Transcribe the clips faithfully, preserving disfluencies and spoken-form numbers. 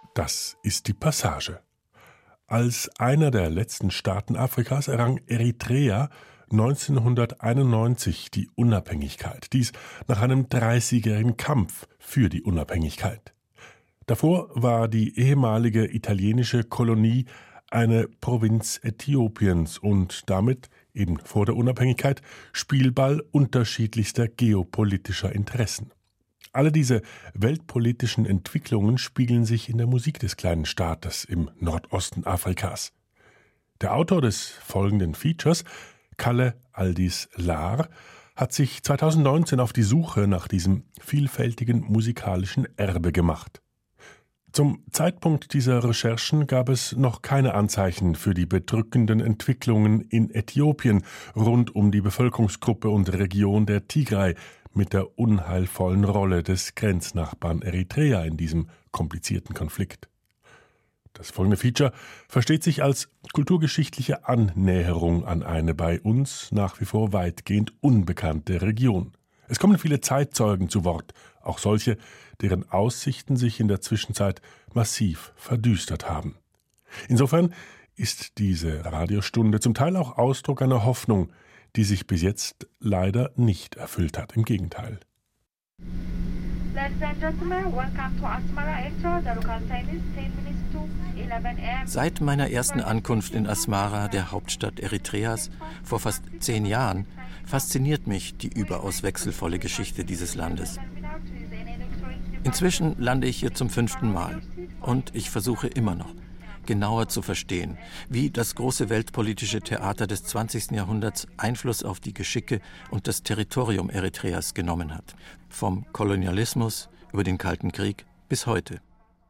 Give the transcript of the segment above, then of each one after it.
Das ist die Passage. Als einer der letzten Staaten Afrikas errang Eritrea neunzehnhunderteinundneunzig die Unabhängigkeit. Dies nach einem dreißigjährigen Kampf für die Unabhängigkeit. Davor war die ehemalige italienische Kolonie eine Provinz Äthiopiens und damit, eben vor der Unabhängigkeit, Spielball unterschiedlichster geopolitischer Interessen. Alle diese weltpolitischen Entwicklungen spiegeln sich in der Musik des kleinen Staates im Nordosten Afrikas. Der Autor des folgenden Features, Kalle Aldis Lahr, hat sich zweitausendneunzehn auf die Suche nach diesem vielfältigen musikalischen Erbe gemacht. Zum Zeitpunkt dieser Recherchen gab es noch keine Anzeichen für die bedrückenden Entwicklungen in Äthiopien rund um die Bevölkerungsgruppe und Region der Tigray mit der unheilvollen Rolle des Grenznachbarn Eritrea in diesem komplizierten Konflikt. Das folgende Feature versteht sich als kulturgeschichtliche Annäherung an eine bei uns nach wie vor weitgehend unbekannte Region. Es kommen viele Zeitzeugen zu Wort, auch solche, deren Aussichten sich in der Zwischenzeit massiv verdüstert haben. Insofern ist diese Radiostunde zum Teil auch Ausdruck einer Hoffnung, die sich bis jetzt leider nicht erfüllt hat. Im Gegenteil. Seit meiner ersten Ankunft in Asmara, der Hauptstadt Eritreas, vor fast zehn Jahren, fasziniert mich die überaus wechselvolle Geschichte dieses Landes. Inzwischen lande ich hier zum fünften Mal und ich versuche immer noch, genauer zu verstehen, wie das große weltpolitische Theater des zwanzigsten Jahrhunderts Einfluss auf die Geschicke und das Territorium Eritreas genommen hat. Vom Kolonialismus über den Kalten Krieg bis heute.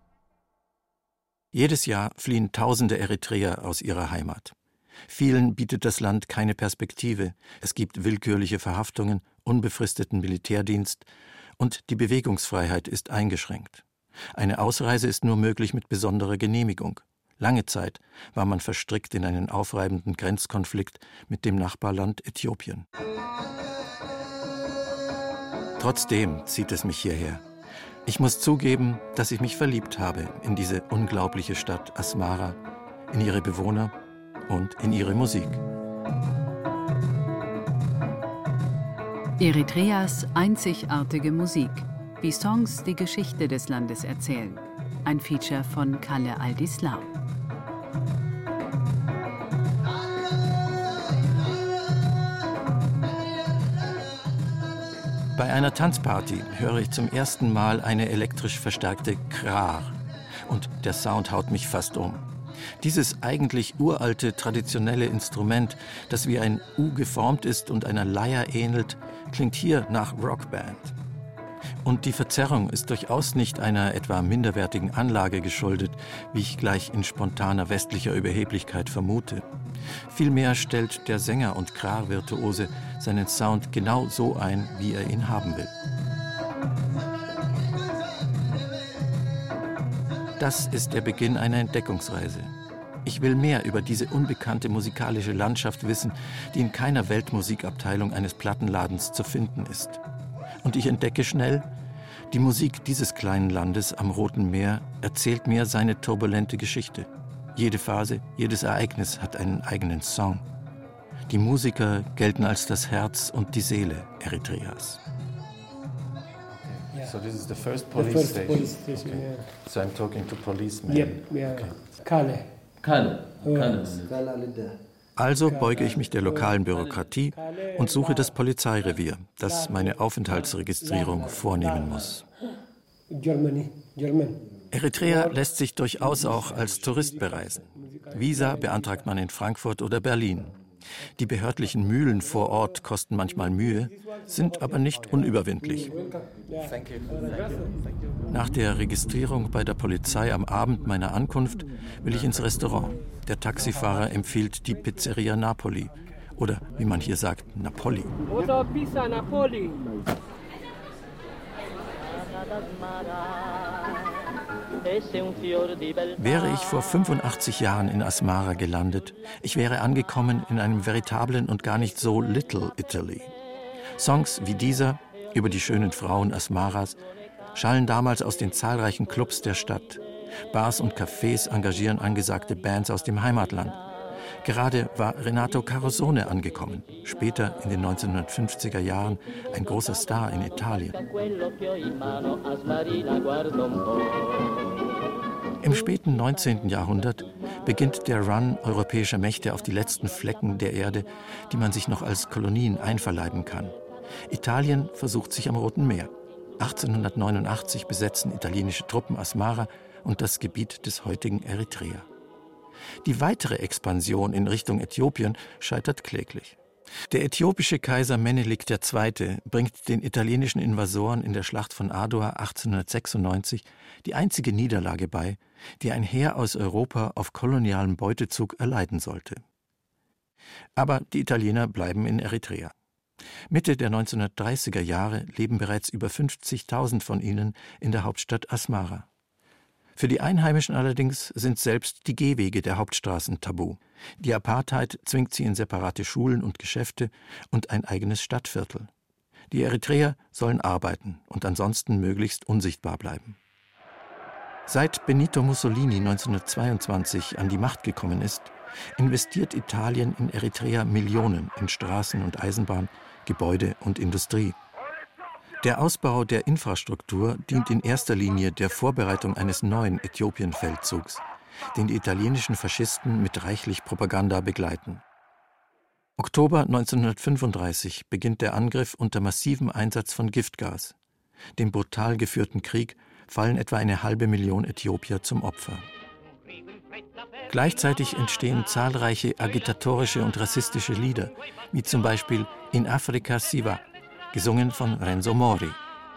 Jedes Jahr fliehen tausende Eritreer aus ihrer Heimat. Vielen bietet das Land keine Perspektive. Es gibt willkürliche Verhaftungen, unbefristeten Militärdienst und die Bewegungsfreiheit ist eingeschränkt. Eine Ausreise ist nur möglich mit besonderer Genehmigung. Lange Zeit war man verstrickt in einen aufreibenden Grenzkonflikt mit dem Nachbarland Äthiopien. Trotzdem zieht es mich hierher. Ich muss zugeben, dass ich mich verliebt habe in diese unglaubliche Stadt Asmara, in ihre Bewohner und in ihre Musik. Eritreas einzigartige Musik, wie Songs die Geschichte des Landes erzählen. Ein Feature von Kalle Aldis Lahr. Bei einer Tanzparty höre ich zum ersten Mal eine elektrisch verstärkte Krar und der Sound haut mich fast um. Dieses eigentlich uralte, traditionelle Instrument, das wie ein U geformt ist und einer Leier ähnelt, klingt hier nach Rockband. Und die Verzerrung ist durchaus nicht einer etwa minderwertigen Anlage geschuldet, wie ich gleich in spontaner westlicher Überheblichkeit vermute. Vielmehr stellt der Sänger und Krar-Virtuose seinen Sound genau so ein, wie er ihn haben will. Das ist der Beginn einer Entdeckungsreise. Ich will mehr über diese unbekannte musikalische Landschaft wissen, die in keiner Weltmusikabteilung eines Plattenladens zu finden ist. Und ich entdecke schnell, die Musik dieses kleinen Landes am Roten Meer erzählt mir seine turbulente Geschichte. Jede Phase, jedes Ereignis hat einen eigenen Song. Die Musiker gelten als das Herz und die Seele Eritreas. So this is the first police the first station. Police station okay. Yeah. So I'm talking to policemen. Yep, yeah. Okay. Kalle. Kalle. Kalle. Also beuge ich mich der lokalen Bürokratie und suche das Polizeirevier, das meine Aufenthaltsregistrierung vornehmen muss. Eritrea lässt sich durchaus auch als Tourist bereisen. Visa beantragt man in Frankfurt oder Berlin. Die behördlichen Mühlen vor Ort kosten manchmal Mühe, sind aber nicht unüberwindlich. Nach der Registrierung bei der Polizei am Abend meiner Ankunft will ich ins Restaurant. Der Taxifahrer empfiehlt die Pizzeria Napoli oder, wie man hier sagt, Napoli. Pizza Napoli. Wäre ich vor fünfundachtzig Jahren in Asmara gelandet, ich wäre angekommen in einem veritablen und gar nicht so Little Italy. Songs wie dieser über die schönen Frauen Asmaras schallen damals aus den zahlreichen Clubs der Stadt. Bars und Cafés engagieren angesagte Bands aus dem Heimatland. Gerade war Renato Carosone angekommen, später in den neunzehnhundertfünfziger Jahren ein großer Star in Italien. Im späten neunzehnten Jahrhundert beginnt der Run europäischer Mächte auf die letzten Flecken der Erde, die man sich noch als Kolonien einverleiben kann. Italien versucht sich am Roten Meer. achtzehnhundertneunundachtzig besetzen italienische Truppen Asmara und das Gebiet des heutigen Eritrea. Die weitere Expansion in Richtung Äthiopien scheitert kläglich. Der äthiopische Kaiser Menelik der Zweite bringt den italienischen Invasoren in der Schlacht von Adua achtzehnhundertsechsundneunzig die einzige Niederlage bei, die ein Heer aus Europa auf kolonialem Beutezug erleiden sollte. Aber die Italiener bleiben in Eritrea. Mitte der neunzehnhundertdreißiger Jahre leben bereits über fünfzigtausend von ihnen in der Hauptstadt Asmara. Für die Einheimischen allerdings sind selbst die Gehwege der Hauptstraßen tabu. Die Apartheid zwingt sie in separate Schulen und Geschäfte und ein eigenes Stadtviertel. Die Eritreer sollen arbeiten und ansonsten möglichst unsichtbar bleiben. Seit Benito Mussolini neunzehnhundertzweiundzwanzig an die Macht gekommen ist, investiert Italien in Eritrea Millionen in Straßen und Eisenbahn, Gebäude und Industrie. Der Ausbau der Infrastruktur dient in erster Linie der Vorbereitung eines neuen Äthiopien-Feldzugs, den die italienischen Faschisten mit reichlich Propaganda begleiten. Oktober neunzehnhundertfünfunddreißig beginnt der Angriff unter massivem Einsatz von Giftgas. Dem brutal geführten Krieg fallen etwa eine halbe Million Äthiopier zum Opfer. Gleichzeitig entstehen zahlreiche agitatorische und rassistische Lieder, wie zum Beispiel In Africa Siva, gesungen von Renzo Mori.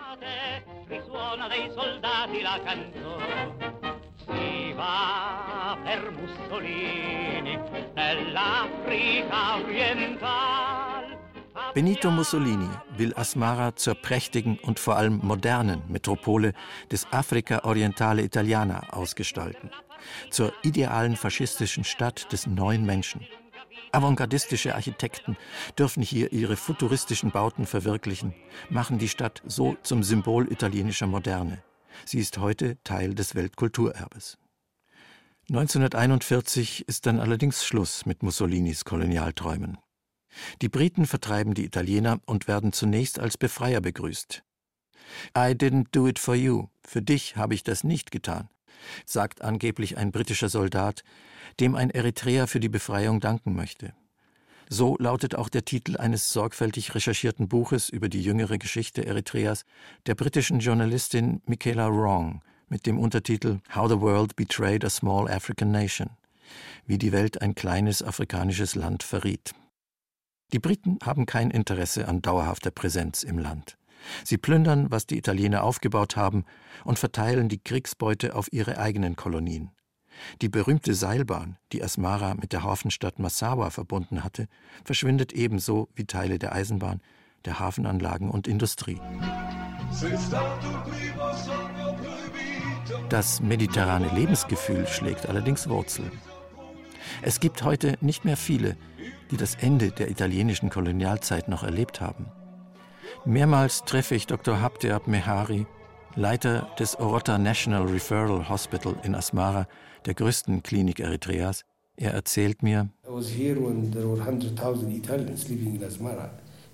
Benito Mussolini will Asmara zur prächtigen und vor allem modernen Metropole des Africa Orientale Italiana ausgestalten, zur idealen faschistischen Stadt des neuen Menschen. Avantgardistische Architekten dürfen hier ihre futuristischen Bauten verwirklichen, machen die Stadt so zum Symbol italienischer Moderne. Sie ist heute Teil des Weltkulturerbes. neunzehnhunderteinundvierzig ist dann allerdings Schluss mit Mussolinis Kolonialträumen. Die Briten vertreiben die Italiener und werden zunächst als Befreier begrüßt. I didn't do it for you, für dich habe ich das nicht getan, sagt angeblich ein britischer Soldat, dem ein Eritreer für die Befreiung danken möchte. So lautet auch der Titel eines sorgfältig recherchierten Buches über die jüngere Geschichte Eritreas der britischen Journalistin Michaela Wrong mit dem Untertitel How the World Betrayed a Small African Nation, wie die Welt ein kleines afrikanisches Land verriet. Die Briten haben kein Interesse an dauerhafter Präsenz im Land. Sie plündern, was die Italiener aufgebaut haben, und verteilen die Kriegsbeute auf ihre eigenen Kolonien. Die berühmte Seilbahn, die Asmara mit der Hafenstadt Massawa verbunden hatte, verschwindet ebenso wie Teile der Eisenbahn, der Hafenanlagen und Industrie. Das mediterrane Lebensgefühl schlägt allerdings Wurzel. Es gibt heute nicht mehr viele, die das Ende der italienischen Kolonialzeit noch erlebt haben. Mehrmals treffe ich Doktor Habteab Mehari, Leiter des Orotta National Referral Hospital in Asmara, der größten Klinik Eritreas. Er erzählt mir: I was here when there were one hundred thousand Italians living in Asmara.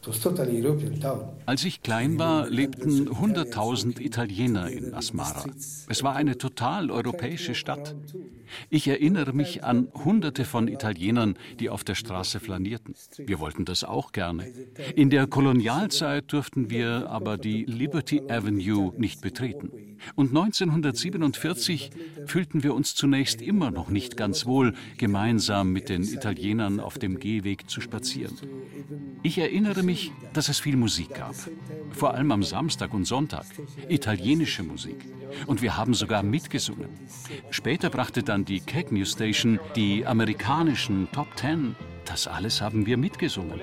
Als ich klein war, lebten hunderttausend Italiener in Asmara. Es war eine total europäische Stadt. Ich erinnere mich an Hunderte von Italienern, die auf der Straße flanierten. Wir wollten das auch gerne. In der Kolonialzeit durften wir aber die Liberty Avenue nicht betreten. Und neunzehnhundertsiebenundvierzig fühlten wir uns zunächst immer noch nicht ganz wohl, gemeinsam mit den Italienern auf dem Gehweg zu spazieren. Ich erinnere mich, dass es viel Musik gab. Vor allem am Samstag und Sonntag. Italienische Musik. Und wir haben sogar mitgesungen. Später brachte dann die Keck News Station die amerikanischen Top Ten. Das alles haben wir mitgesungen.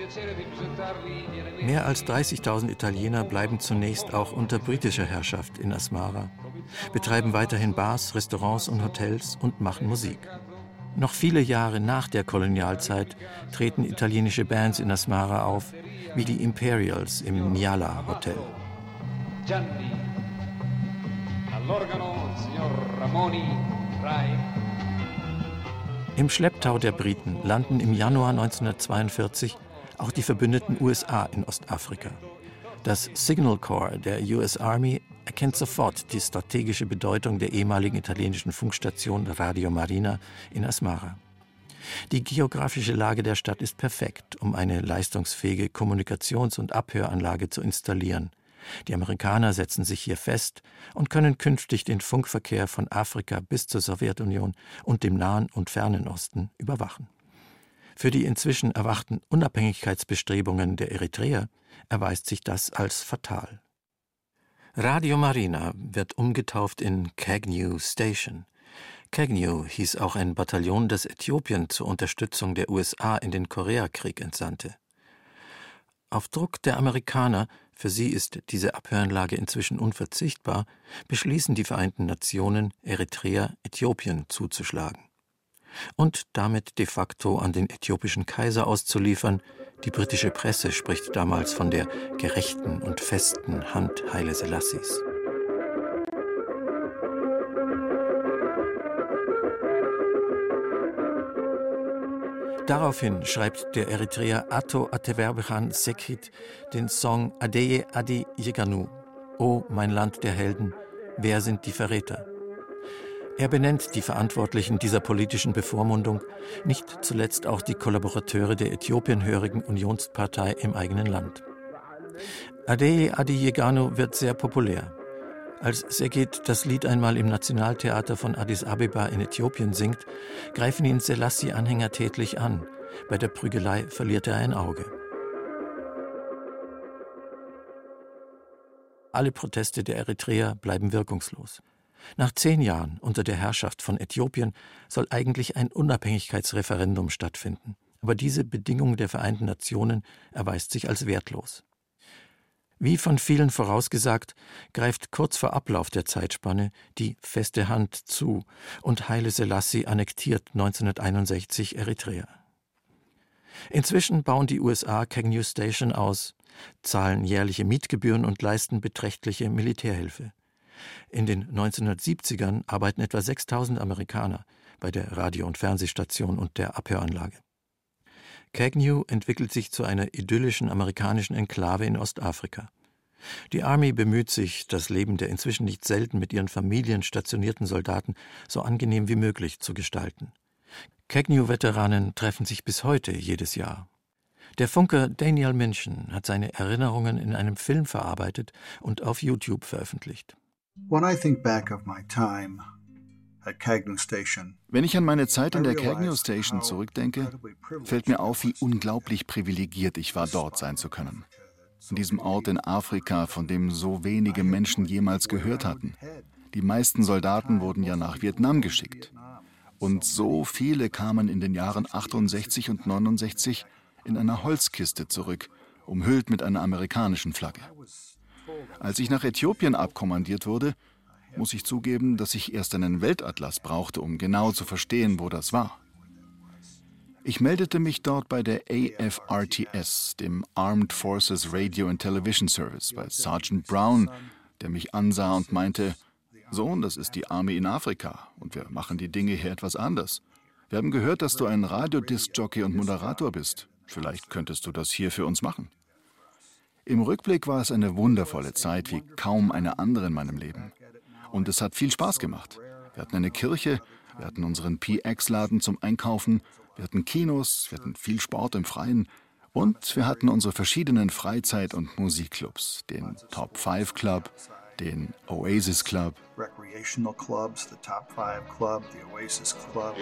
Mehr als dreißigtausend Italiener bleiben zunächst auch unter britischer Herrschaft in Asmara, betreiben weiterhin Bars, Restaurants und Hotels und machen Musik. Noch viele Jahre nach der Kolonialzeit treten italienische Bands in Asmara auf, wie die Imperials im Niala Hotel. Gianni, all'organo, signor Im Schlepptau der Briten landen im Januar neunzehnhundertzweiundvierzig auch die verbündeten U S A in Ostafrika. Das Signal Corps der U S Army erkennt sofort die strategische Bedeutung der ehemaligen italienischen Funkstation Radio Marina in Asmara. Die geografische Lage der Stadt ist perfekt, um eine leistungsfähige Kommunikations- und Abhöranlage zu installieren. Die Amerikaner setzen sich hier fest und können künftig den Funkverkehr von Afrika bis zur Sowjetunion und dem Nahen und Fernen Osten überwachen. Für die inzwischen erwachten Unabhängigkeitsbestrebungen der Eritreer erweist sich das als fatal. Radio Marina wird umgetauft in Cagnew Station. Cagnew hieß auch ein Bataillon, das Äthiopien zur Unterstützung der U S A in den Koreakrieg entsandte. Auf Druck der Amerikaner, für sie ist diese Abhöranlage inzwischen unverzichtbar, beschließen die Vereinten Nationen, Eritrea Äthiopien zuzuschlagen. Und damit de facto an den äthiopischen Kaiser auszuliefern. Die britische Presse spricht damals von der gerechten und festen Hand Haile Selassies. Daraufhin schreibt der Eritreer Atto Atewerbechan Sekit den Song Adeye Adi Yeganu, O mein Land der Helden, wer sind die Verräter? Er benennt die Verantwortlichen dieser politischen Bevormundung, nicht zuletzt auch die Kollaborateure der äthiopienhörigen Unionspartei im eigenen Land. Adeye Adi Yeganu wird sehr populär. Als Sekit das Lied einmal im Nationaltheater von Addis Abeba in Äthiopien singt, greifen ihn Selassie-Anhänger tätlich an. Bei der Prügelei verliert er ein Auge. Alle Proteste der Eritreer bleiben wirkungslos. Nach zehn Jahren unter der Herrschaft von Äthiopien soll eigentlich ein Unabhängigkeitsreferendum stattfinden. Aber diese Bedingung der Vereinten Nationen erweist sich als wertlos. Wie von vielen vorausgesagt, greift kurz vor Ablauf der Zeitspanne die feste Hand zu und Haile Selassie annektiert neunzehnhunderteinundsechzig Eritrea. Inzwischen bauen die U S A Cagnew Station aus, zahlen jährliche Mietgebühren und leisten beträchtliche Militärhilfe. In den neunzehnhundertsiebzigern arbeiten etwa sechstausend Amerikaner bei der Radio- und Fernsehstation und der Abhöranlage. Cagnew entwickelt sich zu einer idyllischen amerikanischen Enklave in Ostafrika. Die Army bemüht sich, das Leben der inzwischen nicht selten mit ihren Familien stationierten Soldaten so angenehm wie möglich zu gestalten. Cagnew-Veteranen treffen sich bis heute jedes Jahr. Der Funker Daniel Minchin hat seine Erinnerungen in einem Film verarbeitet und auf YouTube veröffentlicht. When I think back of my time at Cagnew Station, Wenn ich an meine Zeit in der Cagnew Station zurückdenke, fällt mir auf, wie unglaublich privilegiert ich war, dort sein zu können. An diesem Ort in Afrika, von dem so wenige Menschen jemals gehört hatten. Die meisten Soldaten wurden ja nach Vietnam geschickt. Und so viele kamen in den Jahren achtundsechzig und neunundsechzig in einer Holzkiste zurück, umhüllt mit einer amerikanischen Flagge. Als ich nach Äthiopien abkommandiert wurde, muss ich zugeben, dass ich erst einen Weltatlas brauchte, um genau zu verstehen, wo das war. Ich meldete mich dort bei der A F R T S, dem Armed Forces Radio and Television Service, bei Sergeant Brown, der mich ansah und meinte, Sohn, das ist die Army in Afrika und wir machen die Dinge hier etwas anders. Wir haben gehört, dass du ein Radiodiskjockey und Moderator bist. Vielleicht könntest du das hier für uns machen. Im Rückblick war es eine wundervolle Zeit, wie kaum eine andere in meinem Leben. Und es hat viel Spaß gemacht. Wir hatten eine Kirche, wir hatten unseren P X-Laden zum Einkaufen, wir hatten Kinos, wir hatten viel Sport im Freien und wir hatten unsere verschiedenen Freizeit- und Musikclubs, den Top Five Club, den Oasis Club. recreational clubs, the Top Five Club, the Oasis Club.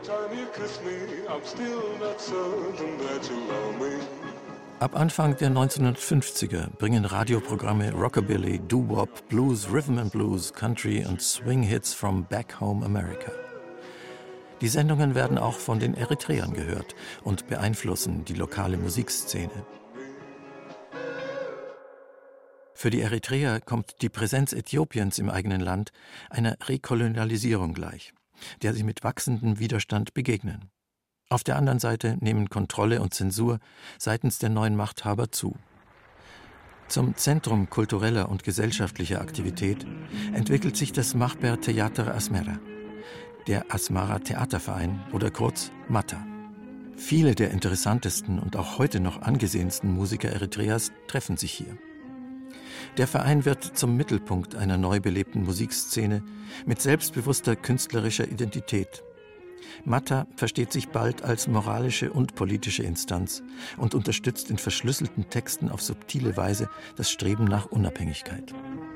Ab Anfang der neunzehnhundertfünfziger bringen Radioprogramme Rockabilly, Doo-Wop, Blues, Rhythm and Blues, Country und Swing-Hits from Back Home America. Die Sendungen werden auch von den Eritreern gehört und beeinflussen die lokale Musikszene. Für die Eritreer kommt die Präsenz Äthiopiens im eigenen Land einer Rekolonialisierung gleich, der sie mit wachsendem Widerstand begegnen. Auf der anderen Seite nehmen Kontrolle und Zensur seitens der neuen Machthaber zu. Zum Zentrum kultureller und gesellschaftlicher Aktivität entwickelt sich das Mahber Theater Asmara, der Asmara Theaterverein oder kurz MATA. Viele der interessantesten und auch heute noch angesehensten Musiker Eritreas treffen sich hier. Der Verein wird zum Mittelpunkt einer neu belebten Musikszene mit selbstbewusster künstlerischer Identität. MATA versteht sich bald als moralische und politische Instanz und unterstützt in verschlüsselten Texten auf subtile Weise das Streben nach Unabhängigkeit.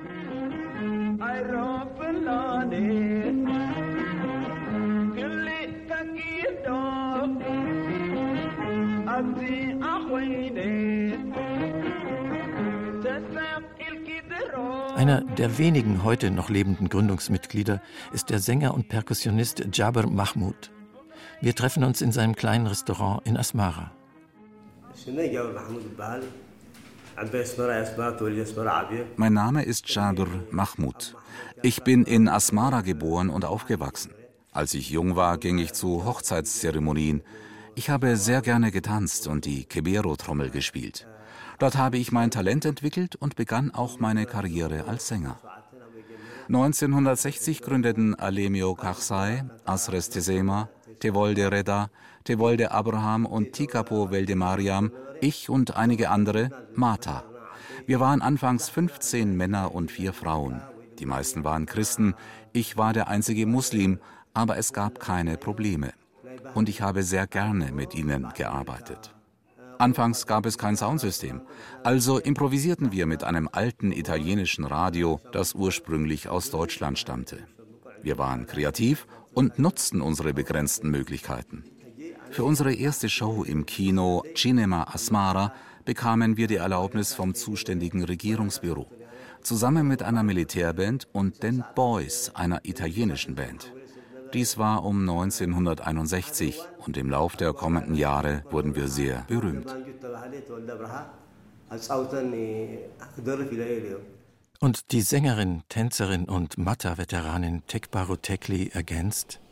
Einer der wenigen heute noch lebenden Gründungsmitglieder ist der Sänger und Perkussionist Jaber Mahmoud. Wir treffen uns in seinem kleinen Restaurant in Asmara. Mein Name ist Jaber Mahmoud. Ich bin in Asmara geboren und aufgewachsen. Als ich jung war, ging ich zu Hochzeitszeremonien. Ich habe sehr gerne getanzt und die Kebero-Trommel gespielt. Dort habe ich mein Talent entwickelt und begann auch meine Karriere als Sänger. neunzehnhundertsechzig gründeten Alemio Kaxay, Asres Tesema, Tewolde Reda, Tewolde Abraham und Tikapo Welde Mariam, ich und einige andere, MATA. Wir waren anfangs fünfzehn Männer und vier Frauen. Die meisten waren Christen, ich war der einzige Muslim, aber es gab keine Probleme. Und ich habe sehr gerne mit ihnen gearbeitet. Anfangs gab es kein Soundsystem, also improvisierten wir mit einem alten italienischen Radio, das ursprünglich aus Deutschland stammte. Wir waren kreativ und nutzten unsere begrenzten Möglichkeiten. Für unsere erste Show im Kino Cinema Asmara bekamen wir die Erlaubnis vom zuständigen Regierungsbüro, zusammen mit einer Militärband und den Boys, einer italienischen Band. Dies war um neunzehnhunderteinundsechzig und im Lauf der kommenden Jahre wurden wir sehr berühmt. Und die Sängerin, Tänzerin und MATA-Veteranin Tekbaro Tekli ergänzt: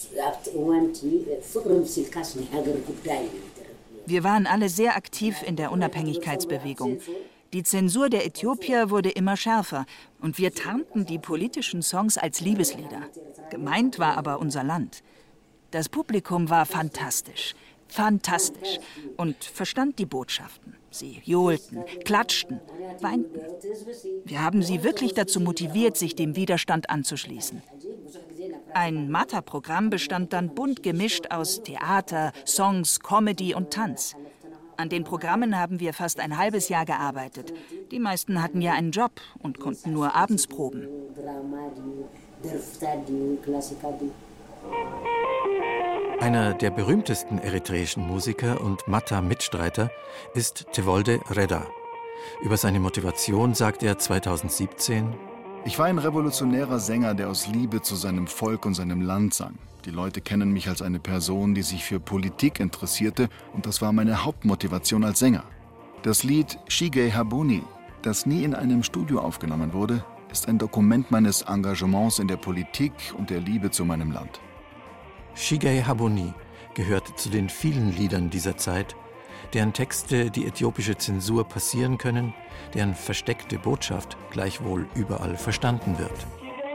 Wir waren alle sehr aktiv in der Unabhängigkeitsbewegung. Die Zensur der Äthiopier wurde immer schärfer und wir tarnten die politischen Songs als Liebeslieder. Gemeint war aber unser Land. Das Publikum war fantastisch, fantastisch und verstand die Botschaften. Sie johlten, klatschten, weinten. Wir haben sie wirklich dazu motiviert, sich dem Widerstand anzuschließen. Ein MATA-Programm bestand dann bunt gemischt aus Theater, Songs, Comedy und Tanz. An den Programmen haben wir fast ein halbes Jahr gearbeitet. Die meisten hatten ja einen Job und konnten nur abends proben. Einer der berühmtesten eritreischen Musiker und MATA-Mitstreiter ist Tewolde Reda. Über seine Motivation sagt er zweitausendsiebzehn: Ich war ein revolutionärer Sänger, der aus Liebe zu seinem Volk und seinem Land sang. Die Leute kennen mich als eine Person, die sich für Politik interessierte, und das war meine Hauptmotivation als Sänger. Das Lied Shigei Habuni, das nie in einem Studio aufgenommen wurde, ist ein Dokument meines Engagements in der Politik und der Liebe zu meinem Land. Shigei Habuni gehört zu den vielen Liedern dieser Zeit, deren Texte die äthiopische Zensur passieren können, deren versteckte Botschaft gleichwohl überall verstanden wird.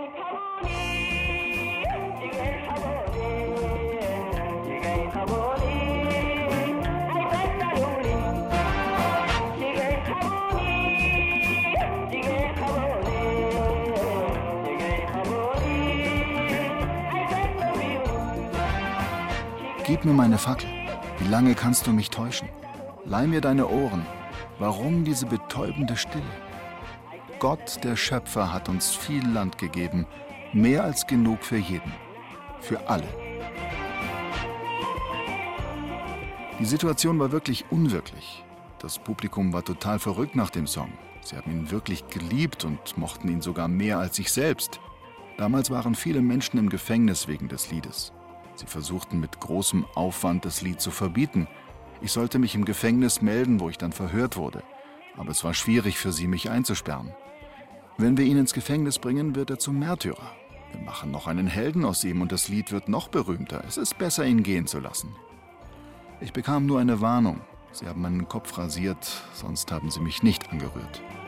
Gib mir meine Fackel. Wie lange kannst du mich täuschen? Leih mir deine Ohren. Warum diese betäubende Stille? Gott, der Schöpfer, hat uns viel Land gegeben. Mehr als genug für jeden. Für alle. Die Situation war wirklich unwirklich. Das Publikum war total verrückt nach dem Song. Sie haben ihn wirklich geliebt und mochten ihn sogar mehr als sich selbst. Damals waren viele Menschen im Gefängnis wegen des Liedes. Sie versuchten mit großem Aufwand, das Lied zu verbieten. Ich sollte mich im Gefängnis melden, wo ich dann verhört wurde. Aber es war schwierig für sie, mich einzusperren. Wenn wir ihn ins Gefängnis bringen, wird er zum Märtyrer. Wir machen noch einen Helden aus ihm und das Lied wird noch berühmter. Es ist besser, ihn gehen zu lassen. Ich bekam nur eine Warnung. Sie haben meinen Kopf rasiert, sonst haben sie mich nicht angerührt.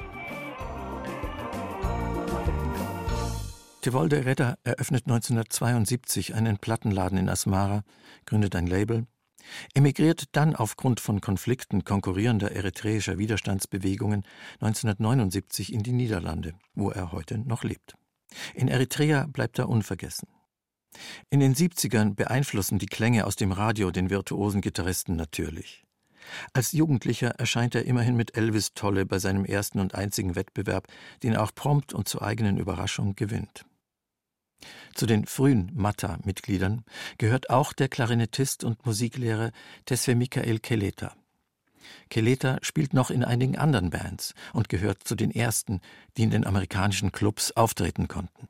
Tewolde Redder eröffnet neunzehnhundertzweiundsiebzig einen Plattenladen in Asmara, gründet ein Label, emigriert dann aufgrund von Konflikten konkurrierender eritreischer Widerstandsbewegungen neunzehnhundertneunundsiebzig in die Niederlande, wo er heute noch lebt. In Eritrea bleibt er unvergessen. In den siebzigern beeinflussen die Klänge aus dem Radio den virtuosen Gitarristen natürlich. Als Jugendlicher erscheint er immerhin mit Elvis Tolle bei seinem ersten und einzigen Wettbewerb, den er auch prompt und zur eigenen Überraschung gewinnt. Zu den frühen Mata-Mitgliedern gehört auch der Klarinettist und Musiklehrer Tesfe Michael Keleta. Keleta spielt noch in einigen anderen Bands und gehört zu den ersten, die in den amerikanischen Clubs auftreten konnten.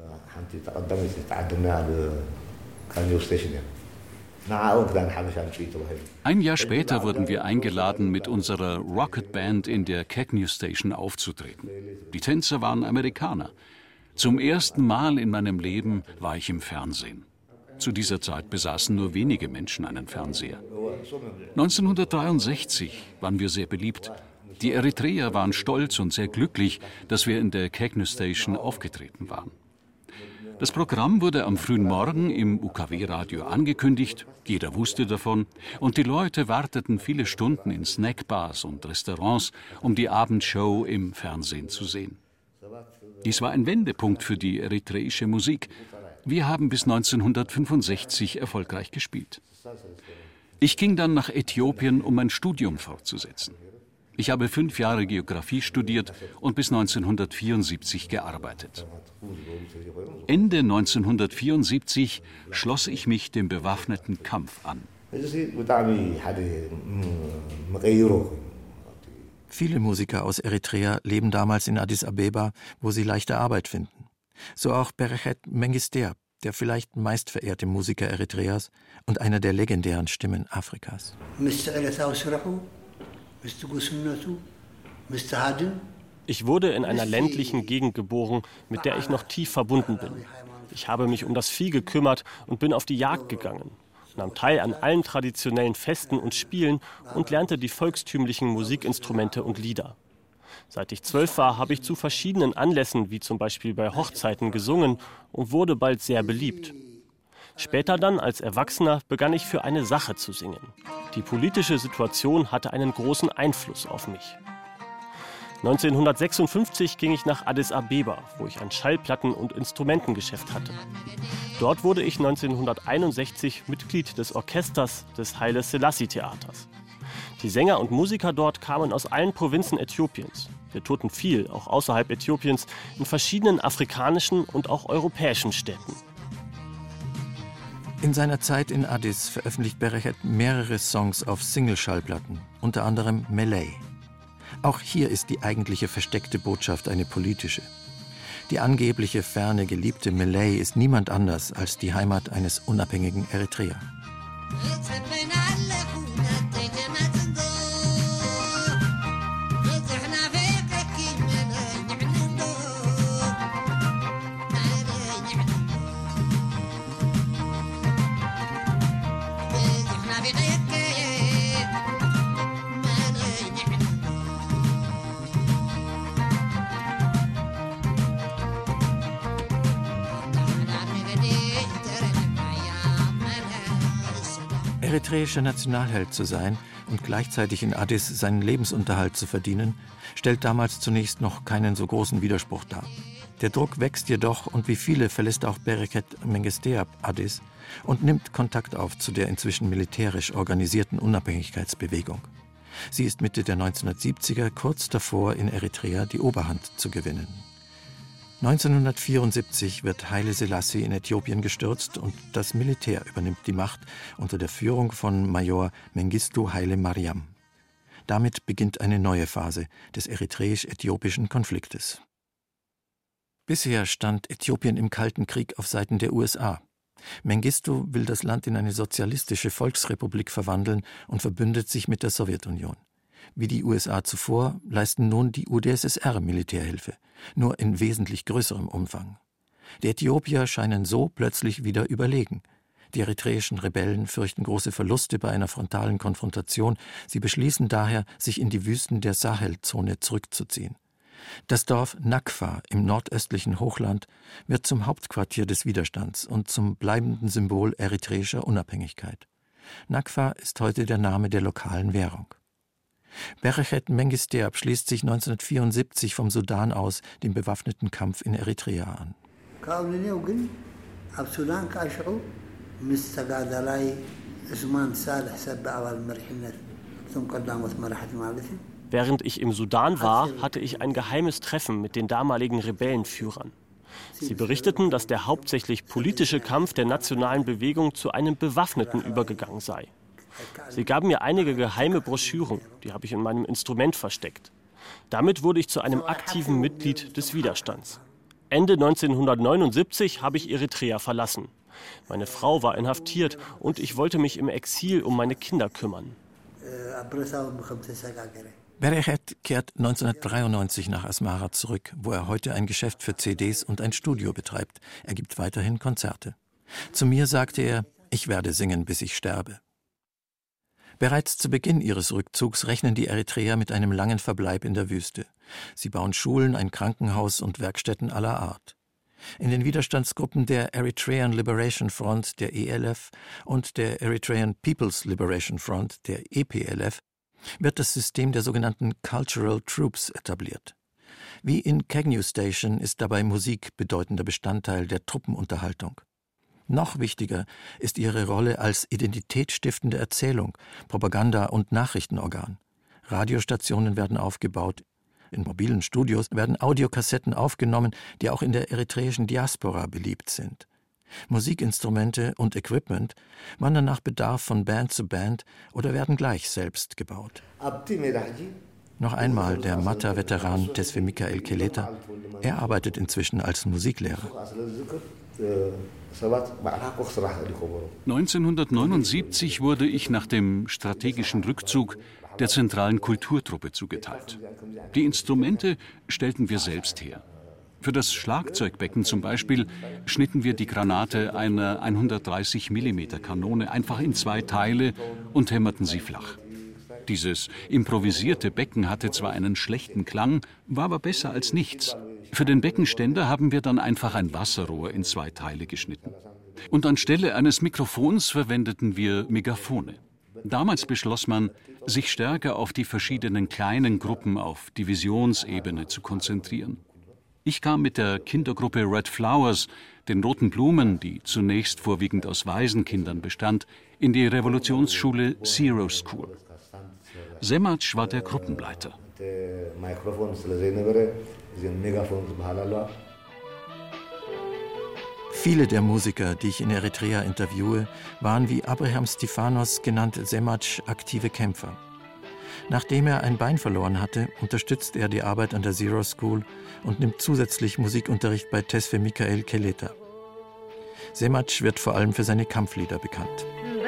Ein Jahr später wurden wir eingeladen, mit unserer Rocket Band in der Cagnew Station aufzutreten. Die Tänzer waren Amerikaner. Zum ersten Mal in meinem Leben war ich im Fernsehen. Zu dieser Zeit besaßen nur wenige Menschen einen Fernseher. neunzehnhundertdreiundsechzig waren wir sehr beliebt. Die Eritreer waren stolz und sehr glücklich, dass wir in der Cagnew Station aufgetreten waren. Das Programm wurde am frühen Morgen im U K W-Radio angekündigt, jeder wusste davon, und die Leute warteten viele Stunden in Snackbars und Restaurants, um die Abendshow im Fernsehen zu sehen. Dies war ein Wendepunkt für die eritreische Musik. Wir haben bis neunzehnhundertfünfundsechzig erfolgreich gespielt. Ich ging dann nach Äthiopien, um mein Studium fortzusetzen. Ich habe fünf Jahre Geografie studiert und bis neunzehnhundertvierundsiebzig gearbeitet. Ende neunzehnhundertvierundsiebzig schloss ich mich dem bewaffneten Kampf an. Viele Musiker aus Eritrea leben damals in Addis Abeba, wo sie leichte Arbeit finden. So auch Berekhet Mengistu, der vielleicht meistverehrte Musiker Eritreas und einer der legendären Stimmen Afrikas. Ich wurde in einer ländlichen Gegend geboren, mit der ich noch tief verbunden bin. Ich habe mich um das Vieh gekümmert und bin auf die Jagd gegangen, nahm teil an allen traditionellen Festen und Spielen und lernte die volkstümlichen Musikinstrumente und Lieder. Seit ich zwölf war, habe ich zu verschiedenen Anlässen, wie zum Beispiel bei Hochzeiten, gesungen und wurde bald sehr beliebt. Später dann, als Erwachsener, begann ich für eine Sache zu singen. Die politische Situation hatte einen großen Einfluss auf mich. neunzehnhundertsechsundfünfzig ging ich nach Addis Abeba, wo ich ein Schallplatten- und Instrumentengeschäft hatte. Dort wurde ich neunzehnhunderteinundsechzig Mitglied des Orchesters des Haile Selassie Theaters. Die Sänger und Musiker dort kamen aus allen Provinzen Äthiopiens. Wir tourten viel, auch außerhalb Äthiopiens, in verschiedenen afrikanischen und auch europäischen Städten. In seiner Zeit in Addis veröffentlicht Berekhet mehrere Songs auf Single-Schallplatten, unter anderem Melee. Auch hier ist die eigentliche versteckte Botschaft eine politische. Die angebliche ferne, geliebte Melee ist niemand anders als die Heimat eines unabhängigen Eritrea. Eritreischer Nationalheld zu sein und gleichzeitig in Addis seinen Lebensunterhalt zu verdienen, stellt damals zunächst noch keinen so großen Widerspruch dar. Der Druck wächst jedoch und wie viele verlässt auch Berekhet Mengistu Addis und nimmt Kontakt auf zu der inzwischen militärisch organisierten Unabhängigkeitsbewegung. Sie ist Mitte der neunzehnhundertsiebziger kurz davor, in Eritrea die Oberhand zu gewinnen. neunzehnhundertvierundsiebzig wird Haile Selassie in Äthiopien gestürzt und das Militär übernimmt die Macht unter der Führung von Major Mengistu Haile Mariam. Damit beginnt eine neue Phase des eritreisch-äthiopischen Konfliktes. Bisher stand Äthiopien im Kalten Krieg auf Seiten der U S A. Mengistu will das Land in eine sozialistische Volksrepublik verwandeln und verbündet sich mit der Sowjetunion. Wie die U S A zuvor leisten nun die U d S S R Militärhilfe, nur in wesentlich größerem Umfang. Die Äthiopier scheinen so plötzlich wieder überlegen. Die eritreischen Rebellen fürchten große Verluste bei einer frontalen Konfrontation. Sie beschließen daher, sich in die Wüsten der Sahelzone zurückzuziehen. Das Dorf Nakfa im nordöstlichen Hochland wird zum Hauptquartier des Widerstands und zum bleibenden Symbol eritreischer Unabhängigkeit. Nakfa ist heute der Name der lokalen Währung. Bereket Mengisteab schließt sich neunzehnhundertvierundsiebzig vom Sudan aus dem bewaffneten Kampf in Eritrea an. Während ich im Sudan war, hatte ich ein geheimes Treffen mit den damaligen Rebellenführern. Sie berichteten, dass der hauptsächlich politische Kampf der nationalen Bewegung zu einem bewaffneten übergegangen sei. Sie gaben mir einige geheime Broschüren, die habe ich in meinem Instrument versteckt. Damit wurde ich zu einem aktiven Mitglied des Widerstands. Ende neunzehnhundertneunundsiebzig habe ich Eritrea verlassen. Meine Frau war inhaftiert und ich wollte mich im Exil um meine Kinder kümmern. Bereket kehrt neunzehnhundertdreiundneunzig nach Asmara zurück, wo er heute ein Geschäft für C Ds und ein Studio betreibt. Er gibt weiterhin Konzerte. Zu mir sagte er, ich werde singen, bis ich sterbe. Bereits zu Beginn ihres Rückzugs rechnen die Eritreer mit einem langen Verbleib in der Wüste. Sie bauen Schulen, ein Krankenhaus und Werkstätten aller Art. In den Widerstandsgruppen der Eritrean Liberation Front, der E L F, und der Eritrean People's Liberation Front, der E P L F, wird das System der sogenannten Cultural Troops etabliert. Wie in Kagnew Station ist dabei Musik bedeutender Bestandteil der Truppenunterhaltung. Noch wichtiger ist ihre Rolle als identitätsstiftende Erzählung, Propaganda- und Nachrichtenorgan. Radiostationen werden aufgebaut. In mobilen Studios werden Audiokassetten aufgenommen, die auch in der eritreischen Diaspora beliebt sind. Musikinstrumente und Equipment wandern nach Bedarf von Band zu Band oder werden gleich selbst gebaut. Noch einmal der Mata-Veteran Tesfa Michael Keleta. Er arbeitet inzwischen als Musiklehrer. neunzehnhundertneunundsiebzig wurde ich nach dem strategischen Rückzug der zentralen Kulturtruppe zugeteilt. Die Instrumente stellten wir selbst her. Für das Schlagzeugbecken zum Beispiel schnitten wir die Granate einer hundertdreißig Millimeter Kanone einfach in zwei Teile und hämmerten sie flach. Dieses improvisierte Becken hatte zwar einen schlechten Klang, war aber besser als nichts. Für den Beckenständer haben wir dann einfach ein Wasserrohr in zwei Teile geschnitten. Und anstelle eines Mikrofons verwendeten wir Megafone. Damals beschloss man, sich stärker auf die verschiedenen kleinen Gruppen auf Divisionsebene zu konzentrieren. Ich kam mit der Kindergruppe Red Flowers, den Roten Blumen, die zunächst vorwiegend aus Waisenkindern bestand, in die Revolutionsschule Zero School. Semac war der Gruppenleiter. Viele der Musiker, die ich in Eritrea interviewe, waren wie Abraham Stefanos, genannt Semac, aktive Kämpfer. Nachdem er ein Bein verloren hatte, unterstützt er die Arbeit an der Zero School und nimmt zusätzlich Musikunterricht bei Tesfa Michael Keleta. Semac wird vor allem für seine Kampflieder bekannt.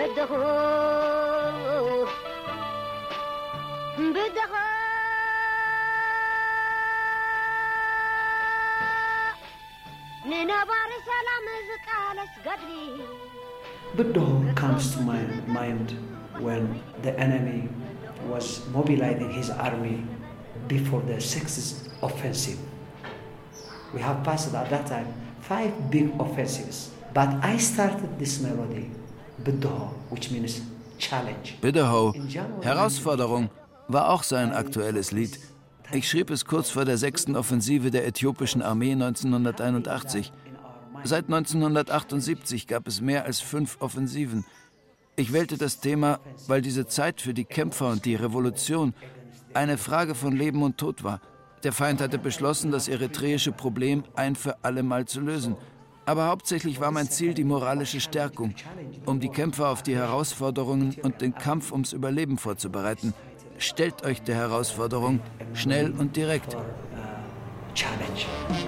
Buddoho comes to my mind when the enemy was mobilizing his army before the sixth offensive. We have passed at that time five big offensives, but I started this melody, Buddoho, which means challenge. Buddoho, Herausforderung, war auch sein aktuelles Lied. Ich schrieb es kurz vor der sechsten Offensive der äthiopischen Armee neunzehnhunderteinundachtzig. Seit neunzehnhundertachtundsiebzig gab es mehr als fünf Offensiven. Ich wählte das Thema, weil diese Zeit für die Kämpfer und die Revolution eine Frage von Leben und Tod war. Der Feind hatte beschlossen, das eritreische Problem ein für alle Mal zu lösen. Aber hauptsächlich war mein Ziel die moralische Stärkung, um die Kämpfer auf die Herausforderungen und den Kampf ums Überleben vorzubereiten. Stellt euch der Herausforderung, schnell und direkt. Challenge.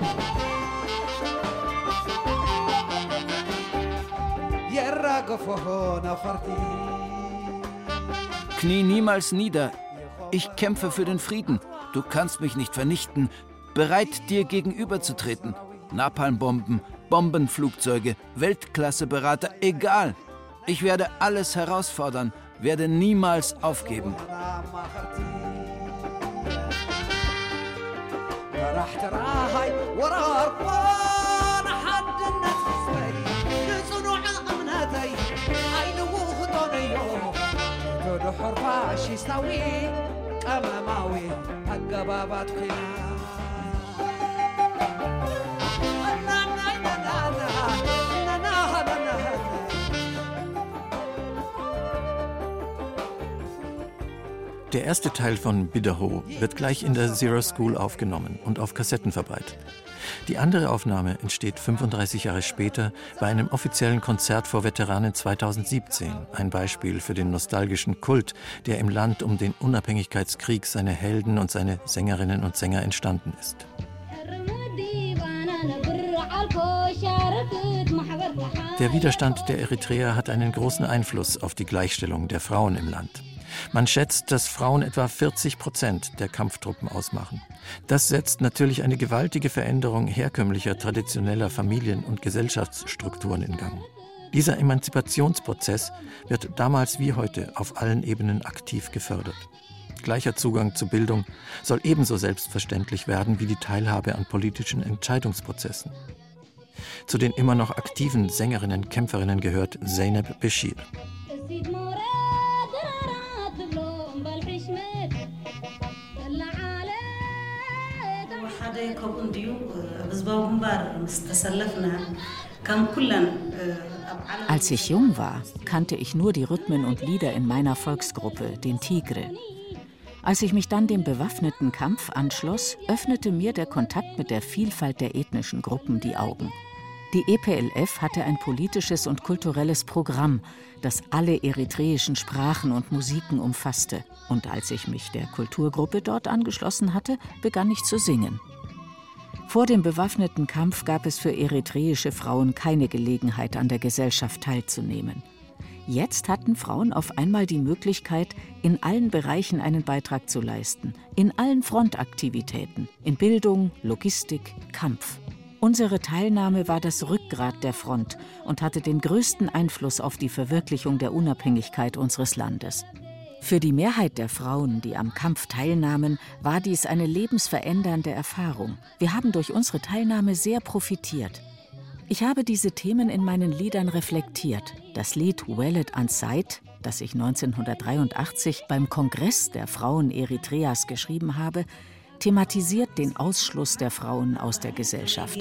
Knie niemals nieder. Ich kämpfe für den Frieden. Du kannst mich nicht vernichten. Bereit, dir gegenüberzutreten. Napalmbomben, Bombenflugzeuge, Weltklasseberater, egal. Ich werde alles herausfordern, werde niemals aufgeben. Der erste Teil von Bidaho wird gleich in der Zero School aufgenommen und auf Kassetten verbreitet. Die andere Aufnahme entsteht fünfunddreißig Jahre später bei einem offiziellen Konzert vor Veteranen zweitausendsiebzehn. Ein Beispiel für den nostalgischen Kult, der im Land um den Unabhängigkeitskrieg seine Helden und seine Sängerinnen und Sänger entstanden ist. Der Widerstand der Eritreer hat einen großen Einfluss auf die Gleichstellung der Frauen im Land. Man schätzt, dass Frauen etwa vierzig Prozent der Kampftruppen ausmachen. Das setzt natürlich eine gewaltige Veränderung herkömmlicher, traditioneller Familien- und Gesellschaftsstrukturen in Gang. Dieser Emanzipationsprozess wird damals wie heute auf allen Ebenen aktiv gefördert. Gleicher Zugang zu Bildung soll ebenso selbstverständlich werden wie die Teilhabe an politischen Entscheidungsprozessen. Zu den immer noch aktiven Sängerinnen, Kämpferinnen gehört Zeynep Beschir. Als ich jung war, kannte ich nur die Rhythmen und Lieder in meiner Volksgruppe, den Tigre. Als ich mich dann dem bewaffneten Kampf anschloss, öffnete mir der Kontakt mit der Vielfalt der ethnischen Gruppen die Augen. Die E P L F hatte ein politisches und kulturelles Programm, das alle eritreischen Sprachen und Musiken umfasste. Und als ich mich der Kulturgruppe dort angeschlossen hatte, begann ich zu singen. Vor dem bewaffneten Kampf gab es für eritreische Frauen keine Gelegenheit, an der Gesellschaft teilzunehmen. Jetzt hatten Frauen auf einmal die Möglichkeit, in allen Bereichen einen Beitrag zu leisten, in allen Frontaktivitäten, in Bildung, Logistik, Kampf. Unsere Teilnahme war das Rückgrat der Front und hatte den größten Einfluss auf die Verwirklichung der Unabhängigkeit unseres Landes. Für die Mehrheit der Frauen, die am Kampf teilnahmen, war dies eine lebensverändernde Erfahrung. Wir haben durch unsere Teilnahme sehr profitiert. Ich habe diese Themen in meinen Liedern reflektiert. Das Lied Welet Ansait, das ich neunzehnhundertdreiundachtzig beim Kongress der Frauen Eritreas geschrieben habe, thematisiert den Ausschluss der Frauen aus der Gesellschaft.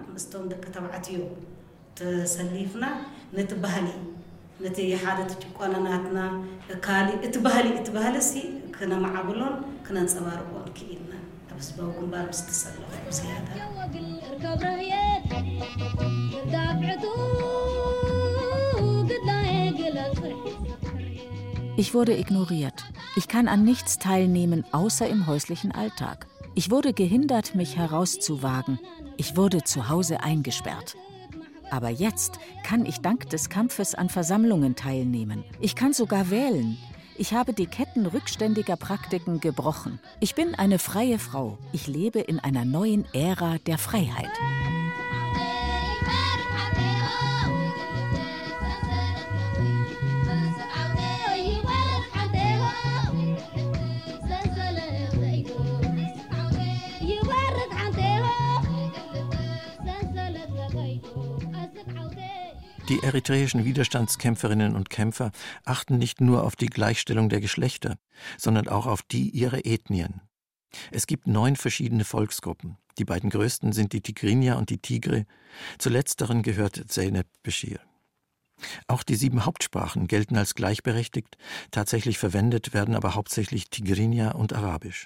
Ich wurde ignoriert. Ich kann an nichts teilnehmen, außer im häuslichen Alltag. Ich wurde gehindert, mich herauszuwagen. Ich wurde zu Hause eingesperrt. Aber jetzt kann ich dank des Kampfes an Versammlungen teilnehmen. Ich kann sogar wählen. Ich habe die Ketten rückständiger Praktiken gebrochen. Ich bin eine freie Frau. Ich lebe in einer neuen Ära der Freiheit. Die eritreischen Widerstandskämpferinnen und Kämpfer achten nicht nur auf die Gleichstellung der Geschlechter, sondern auch auf die ihrer Ethnien. Es gibt neun verschiedene Volksgruppen. Die beiden größten sind die Tigrinya und die Tigre. Zu letzteren gehört Zeynep Beschir. Auch die sieben Hauptsprachen gelten als gleichberechtigt, tatsächlich verwendet werden aber hauptsächlich Tigrinya und Arabisch.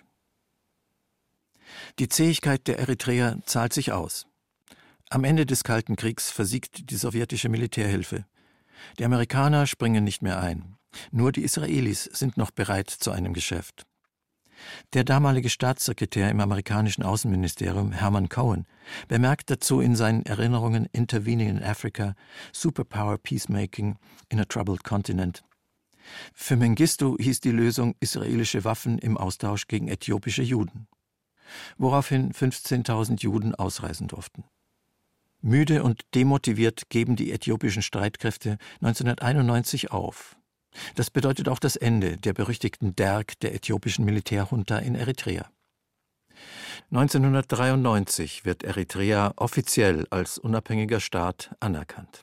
Die Zähigkeit der Eritreer zahlt sich aus. Am Ende des Kalten Kriegs versiegt die sowjetische Militärhilfe. Die Amerikaner springen nicht mehr ein. Nur die Israelis sind noch bereit zu einem Geschäft. Der damalige Staatssekretär im amerikanischen Außenministerium, Herman Cohen, bemerkt dazu in seinen Erinnerungen Intervening in Africa, Superpower Peacemaking in a Troubled Continent. Für Mengistu hieß die Lösung israelische Waffen im Austausch gegen äthiopische Juden, woraufhin fünfzehntausend Juden ausreisen durften. Müde und demotiviert geben die äthiopischen Streitkräfte neunzehnhunderteinundneunzig auf. Das bedeutet auch das Ende der berüchtigten Derg der äthiopischen Militärjunta in Eritrea. neunzehnhundertdreiundneunzig wird Eritrea offiziell als unabhängiger Staat anerkannt.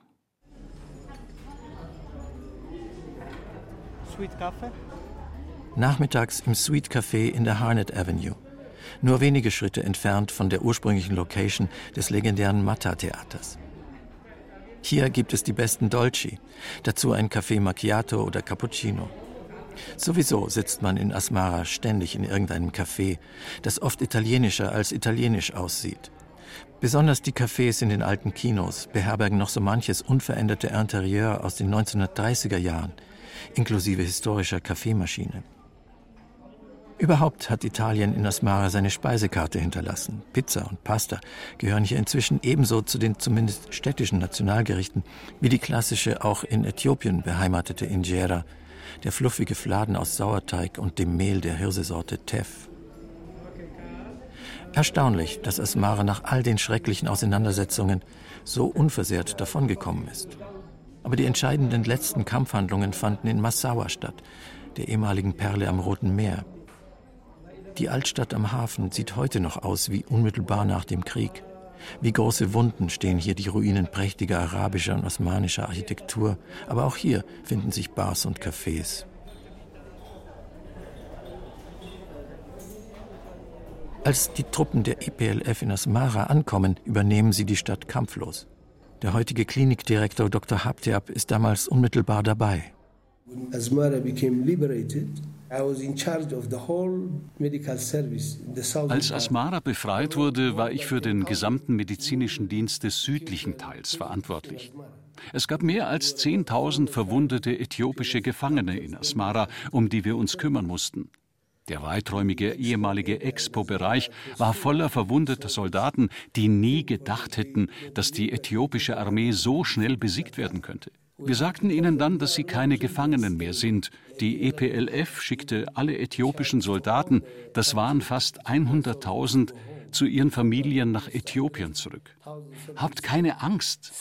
Sweet Cafe? Nachmittags im Sweet Café in der Harnett Avenue, nur wenige Schritte entfernt von der ursprünglichen Location des legendären Mata-Theaters. Hier gibt es die besten Dolci, dazu ein Café Macchiato oder Cappuccino. Sowieso sitzt man in Asmara ständig in irgendeinem Café, das oft italienischer als italienisch aussieht. Besonders die Cafés in den alten Kinos beherbergen noch so manches unveränderte Interieur aus den neunzehnhundertdreißiger Jahren, inklusive historischer Kaffeemaschine. Überhaupt hat Italien in Asmara seine Speisekarte hinterlassen. Pizza und Pasta gehören hier inzwischen ebenso zu den zumindest städtischen Nationalgerichten wie die klassische, auch in Äthiopien beheimatete Injera, der fluffige Fladen aus Sauerteig und dem Mehl der Hirsesorte Teff. Erstaunlich, dass Asmara nach all den schrecklichen Auseinandersetzungen so unversehrt davongekommen ist. Aber die entscheidenden letzten Kampfhandlungen fanden in Massawa statt, der ehemaligen Perle am Roten Meer. Die Altstadt am Hafen sieht heute noch aus wie unmittelbar nach dem Krieg. Wie große Wunden stehen hier die Ruinen prächtiger arabischer und osmanischer Architektur. Aber auch hier finden sich Bars und Cafés. Als die Truppen der E P L F in Asmara ankommen, übernehmen sie die Stadt kampflos. Der heutige Klinikdirektor Doktor Habteab ist damals unmittelbar dabei. Asmara became liberated. I was in charge of the whole medical service in the southern. Als Asmara befreit wurde, war ich für den gesamten medizinischen Dienst des südlichen Teils verantwortlich. Es gab mehr als zehntausend verwundete äthiopische Gefangene in Asmara, um die wir uns kümmern mussten. Der weiträumige ehemalige Expo-Bereich war voller verwundeter Soldaten, die nie gedacht hätten, dass die äthiopische Armee so schnell besiegt werden könnte. Wir sagten ihnen dann, dass sie keine Gefangenen mehr sind. Die E P L F schickte alle äthiopischen Soldaten, das waren fast hunderttausend, zu ihren Familien nach Äthiopien zurück. Habt keine Angst.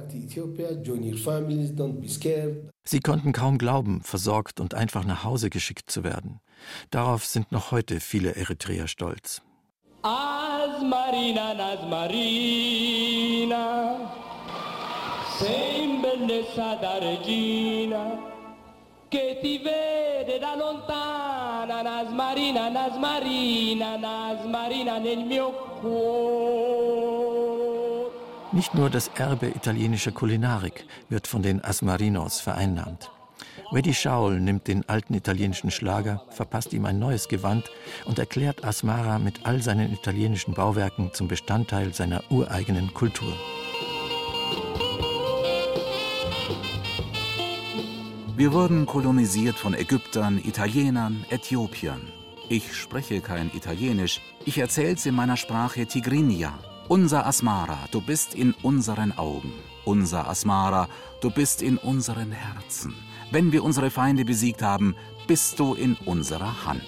Sie konnten kaum glauben, versorgt und einfach nach Hause geschickt zu werden. Darauf sind noch heute viele Eritreer stolz. Asmarina, Asmarina. Sei bellezza da regina che ti vede da lontana, Nasmarina, Nasmarina, Nasmarina nel mio cuore. Nicht nur das Erbe italienischer Kulinarik wird von den Asmarinos vereinnahmt. Reddy Shaul nimmt den alten italienischen Schlager, verpasst ihm ein neues Gewand und erklärt Asmara mit all seinen italienischen Bauwerken zum Bestandteil seiner ureigenen Kultur. Wir wurden kolonisiert von Ägyptern, Italienern, Äthiopiern. Ich spreche kein Italienisch, ich erzähl's in meiner Sprache Tigrinya. Unser Asmara, du bist in unseren Augen. Unser Asmara, du bist in unseren Herzen. Wenn wir unsere Feinde besiegt haben, bist du in unserer Hand.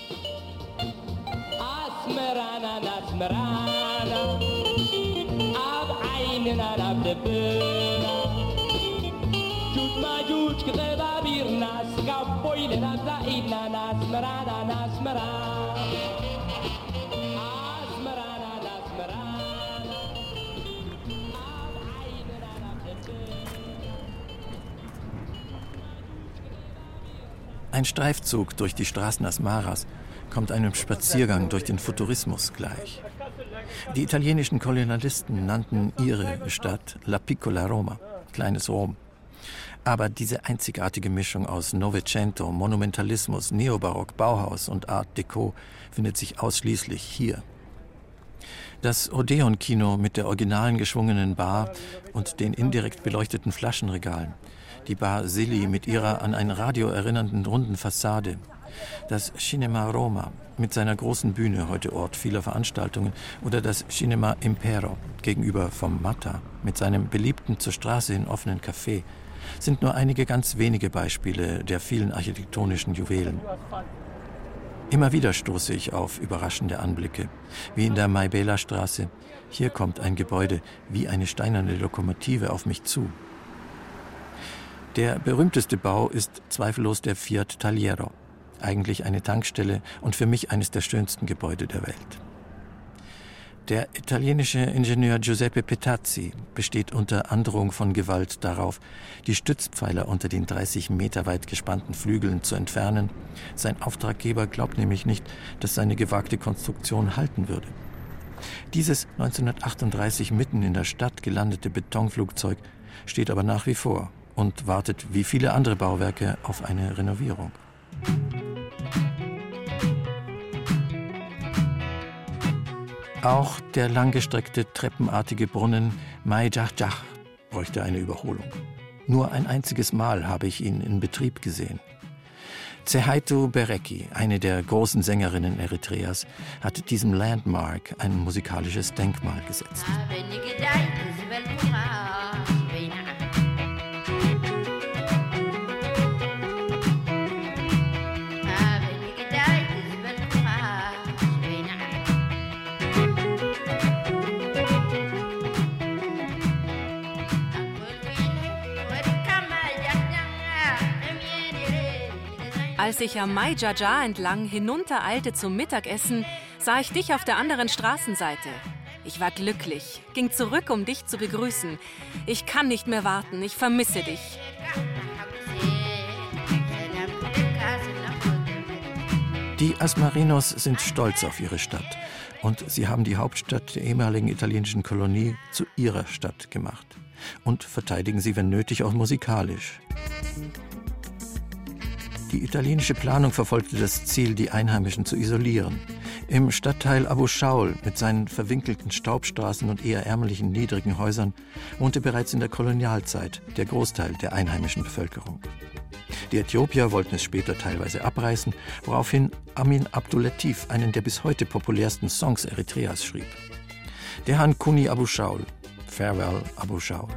Asmerana, Asmerana, ab einen ab der Bühne. Ein Streifzug durch die Straßen Asmaras kommt einem Spaziergang durch den Futurismus gleich. Die italienischen Kolonialisten nannten ihre Stadt La Piccola Roma, kleines Rom. Aber diese einzigartige Mischung aus Novecento, Monumentalismus, Neobarock, Bauhaus und Art Deco findet sich ausschließlich hier. Das Odeon-Kino mit der originalen geschwungenen Bar und den indirekt beleuchteten Flaschenregalen, die Bar Silly mit ihrer an ein Radio erinnernden runden Fassade, das Cinema Roma mit seiner großen Bühne, heute Ort vieler Veranstaltungen, oder das Cinema Impero gegenüber vom Mata mit seinem beliebten zur Straße hin offenen Café, sind nur einige ganz wenige Beispiele der vielen architektonischen Juwelen. Immer wieder stoße ich auf überraschende Anblicke, wie in der Maibela-Straße. Hier kommt ein Gebäude wie eine steinerne Lokomotive auf mich zu. Der berühmteste Bau ist zweifellos der Fiat Taliero, eigentlich eine Tankstelle und für mich eines der schönsten Gebäude der Welt. Der italienische Ingenieur Giuseppe Petazzi besteht unter Androhung von Gewalt darauf, die Stützpfeiler unter den dreißig Meter weit gespannten Flügeln zu entfernen. Sein Auftraggeber glaubt nämlich nicht, dass seine gewagte Konstruktion halten würde. Dieses neunzehnhundertachtunddreißig mitten in der Stadt gelandete Betonflugzeug steht aber nach wie vor und wartet wie viele andere Bauwerke auf eine Renovierung. Auch der langgestreckte treppenartige Brunnen Mai Djach bräuchte eine Überholung. Nur ein einziges Mal habe ich ihn in Betrieb gesehen. Zehaitu Bereki, eine der großen Sängerinnen Eritreas, hat diesem Landmark ein musikalisches Denkmal gesetzt. Als ich am Mai Djach entlang hinuntereilte zum Mittagessen, sah ich dich auf der anderen Straßenseite. Ich war glücklich, ging zurück, um dich zu begrüßen. Ich kann nicht mehr warten, ich vermisse dich. Die Asmarinos sind stolz auf ihre Stadt und sie haben die Hauptstadt der ehemaligen italienischen Kolonie zu ihrer Stadt gemacht und verteidigen sie, wenn nötig, auch musikalisch. Die italienische Planung verfolgte das Ziel, die Einheimischen zu isolieren. Im Stadtteil Abu Shaul mit seinen verwinkelten Staubstraßen und eher ärmlichen, niedrigen Häusern wohnte bereits in der Kolonialzeit der Großteil der einheimischen Bevölkerung. Die Äthiopier wollten es später teilweise abreißen, woraufhin Amin Abdul Latif einen der bis heute populärsten Songs Eritreas schrieb. Der Hankuni Abu Shaul, Farewell Abu Shaul.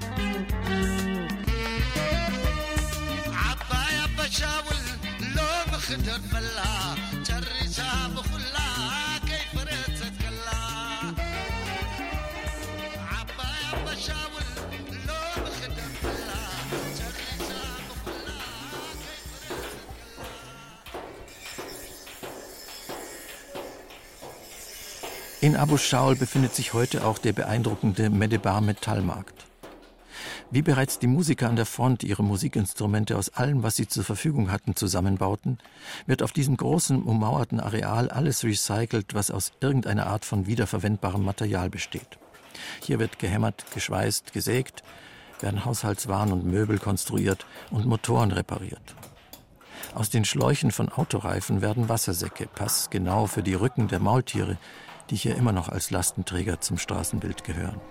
In Abu Shaul befindet sich heute auch der beeindruckende Medebar Metallmarkt. Wie bereits die Musiker an der Front ihre Musikinstrumente aus allem, was sie zur Verfügung hatten, zusammenbauten, wird auf diesem großen, ummauerten Areal alles recycelt, was aus irgendeiner Art von wiederverwendbarem Material besteht. Hier wird gehämmert, geschweißt, gesägt, werden Haushaltswaren und Möbel konstruiert und Motoren repariert. Aus den Schläuchen von Autoreifen werden Wassersäcke, passgenau für die Rücken der Maultiere, die hier immer noch als Lastenträger zum Straßenbild gehören.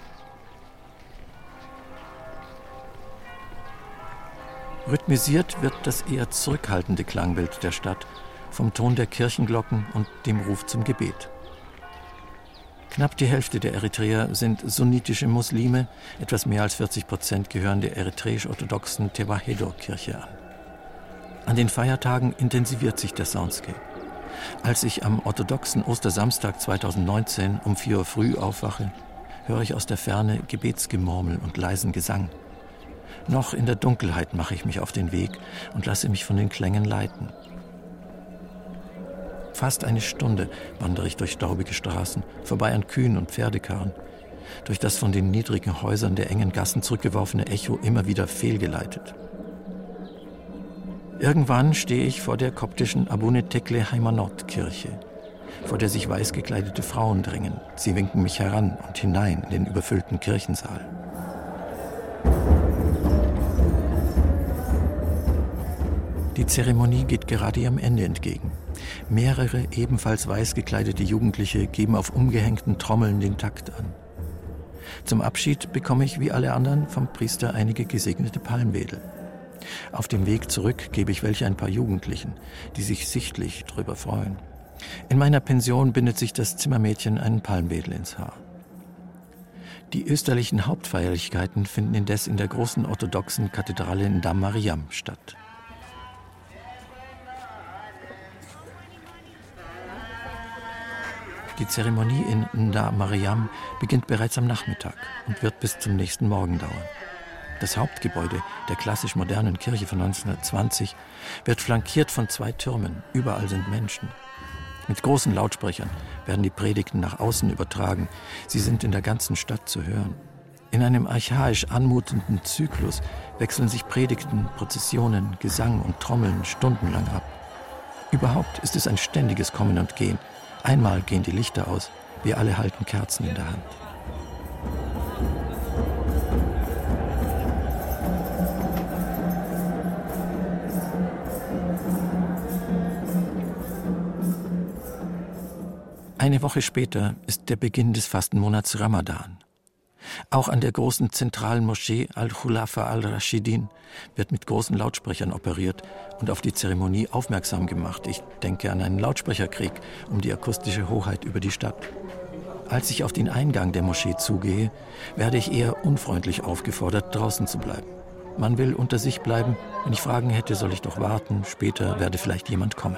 Rhythmisiert wird das eher zurückhaltende Klangbild der Stadt vom Ton der Kirchenglocken und dem Ruf zum Gebet. Knapp die Hälfte der Eritreer sind sunnitische Muslime, etwas mehr als vierzig Prozent gehören der eritreisch-orthodoxen Tewahedo-Kirche an. An den Feiertagen intensiviert sich der Soundscape. Als ich am orthodoxen Ostersamstag zweitausendneunzehn um vier Uhr früh aufwache, höre ich aus der Ferne Gebetsgemurmel und leisen Gesang. Noch in der Dunkelheit mache ich mich auf den Weg und lasse mich von den Klängen leiten. Fast eine Stunde wandere ich durch staubige Straßen, vorbei an Kühen und Pferdekarren, durch das von den niedrigen Häusern der engen Gassen zurückgeworfene Echo immer wieder fehlgeleitet. Irgendwann stehe ich vor der koptischen Abune Tekle Haymanot Kirche, vor der sich weiß gekleidete Frauen drängen. Sie winken mich heran und hinein in den überfüllten Kirchensaal. Die Zeremonie geht gerade ihrem Ende entgegen. Mehrere ebenfalls weiß gekleidete Jugendliche geben auf umgehängten Trommeln den Takt an. Zum Abschied bekomme ich wie alle anderen vom Priester einige gesegnete Palmwedel. Auf dem Weg zurück gebe ich welche ein paar Jugendlichen, die sich sichtlich drüber freuen. In meiner Pension bindet sich das Zimmermädchen einen Palmwedel ins Haar. Die österlichen Hauptfeierlichkeiten finden indes in der großen orthodoxen Kathedrale in Dam Mariam statt. Die Zeremonie in Nda Mariam beginnt bereits am Nachmittag und wird bis zum nächsten Morgen dauern. Das Hauptgebäude der klassisch-modernen Kirche von neunzehnhundertzwanzig wird flankiert von zwei Türmen. Überall sind Menschen. Mit großen Lautsprechern werden die Predigten nach außen übertragen. Sie sind in der ganzen Stadt zu hören. In einem archaisch anmutenden Zyklus wechseln sich Predigten, Prozessionen, Gesang und Trommeln stundenlang ab. Überhaupt ist es ein ständiges Kommen und Gehen. Einmal gehen die Lichter aus, wir alle halten Kerzen in der Hand. Eine Woche später ist der Beginn des Fastenmonats Ramadan. Auch an der großen zentralen Moschee Al-Khulafa al-Rashidin wird mit großen Lautsprechern operiert und auf die Zeremonie aufmerksam gemacht. Ich denke an einen Lautsprecherkrieg um die akustische Hoheit über die Stadt. Als ich auf den Eingang der Moschee zugehe, werde ich eher unfreundlich aufgefordert, draußen zu bleiben. Man will unter sich bleiben. Wenn ich Fragen hätte, soll ich doch warten. Später werde vielleicht jemand kommen.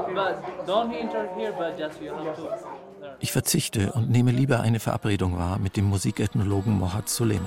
Ich verzichte und nehme lieber eine Verabredung wahr mit dem Musikethnologen Mohammad Suleiman.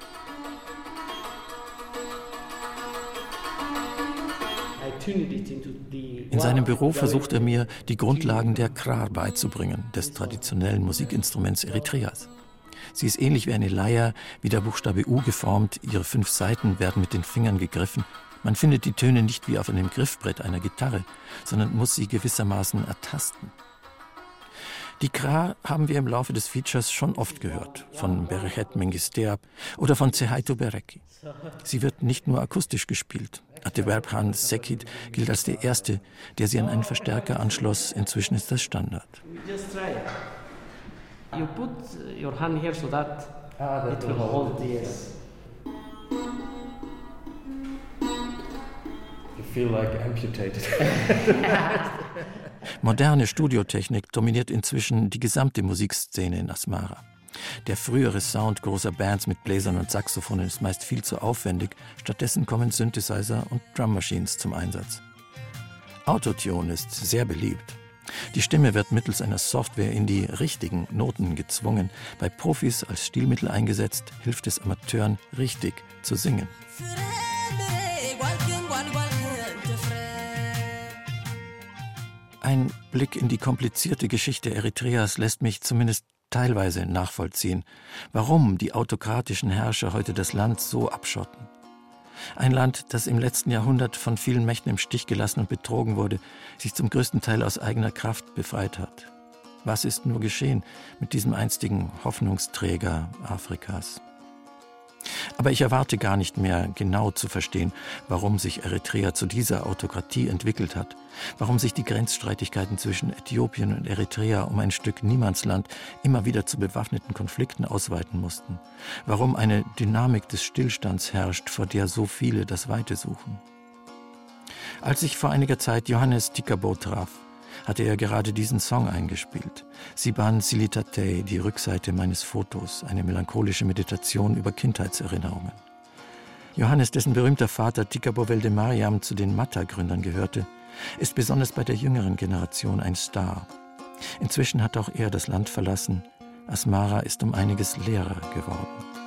In seinem Büro versucht er mir, die Grundlagen der Krar beizubringen, des traditionellen Musikinstruments Eritreas. Sie ist ähnlich wie eine Leier, wie der Buchstabe U geformt, ihre fünf Saiten werden mit den Fingern gegriffen. Man findet die Töne nicht wie auf einem Griffbrett einer Gitarre, sondern muss sie gewissermaßen ertasten. Die Krar haben wir im Laufe des Features schon oft gehört, von Berechet Mengisteab oder von Tsehaito Bereki. Sie wird nicht nur akustisch gespielt. Ateberpan Sekit gilt als der Erste, der sie an einen Verstärker anschloss. Inzwischen ist das Standard. You put your hand here so that it will hold this. You feel like amputated. Moderne Studiotechnik dominiert inzwischen die gesamte Musikszene in Asmara. Der frühere Sound großer Bands mit Bläsern und Saxophonen ist meist viel zu aufwendig. Stattdessen kommen Synthesizer und Drum Machines zum Einsatz. Autotune ist sehr beliebt. Die Stimme wird mittels einer Software in die richtigen Noten gezwungen. Bei Profis als Stilmittel eingesetzt, hilft es Amateuren, richtig zu singen. Ein Blick in die komplizierte Geschichte Eritreas lässt mich zumindest teilweise nachvollziehen, warum die autokratischen Herrscher heute das Land so abschotten. Ein Land, das im letzten Jahrhundert von vielen Mächten im Stich gelassen und betrogen wurde, sich zum größten Teil aus eigener Kraft befreit hat. Was ist nur geschehen mit diesem einstigen Hoffnungsträger Afrikas? Aber ich erwarte gar nicht mehr genau zu verstehen, warum sich Eritrea zu dieser Autokratie entwickelt hat, warum sich die Grenzstreitigkeiten zwischen Äthiopien und Eritrea um ein Stück Niemandsland immer wieder zu bewaffneten Konflikten ausweiten mussten, warum eine Dynamik des Stillstands herrscht, vor der so viele das Weite suchen. Als ich vor einiger Zeit Johannes Tikabo traf, hatte er gerade diesen Song eingespielt. Siban Silitate, die Rückseite meines Fotos, eine melancholische Meditation über Kindheitserinnerungen. Johannes, dessen berühmter Vater Tikabo Veldemariam zu den Mata-Gründern gehörte, ist besonders bei der jüngeren Generation ein Star. Inzwischen hat auch er das Land verlassen. Asmara ist um einiges leerer geworden.